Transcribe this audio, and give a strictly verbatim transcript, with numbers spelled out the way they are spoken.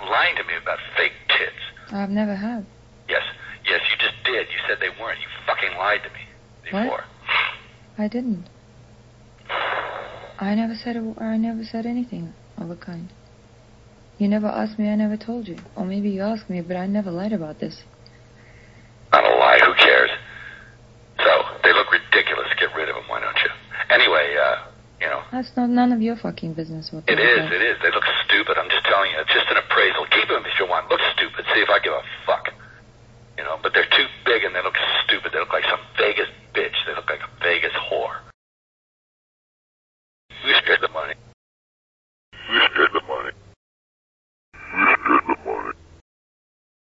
lying to me about fake tits. I've never had. Yes, yes, you just did. You said they weren't. You fucking lied to me before. What? I didn't. I never said. A, I never said anything of a kind. You never asked me. I never told you. Or maybe you asked me, but I never lied about this. Not a lie. Who cares? So they look ridiculous. Get rid of them. Why don't you? Anyway, uh, you know. That's not none of your fucking business. What it is. About. It is. They look stupid. I'm just telling you. It's just an appraisal. Keep them if you want. Look stupid. See if I give a fuck. You know, but they're too big and they look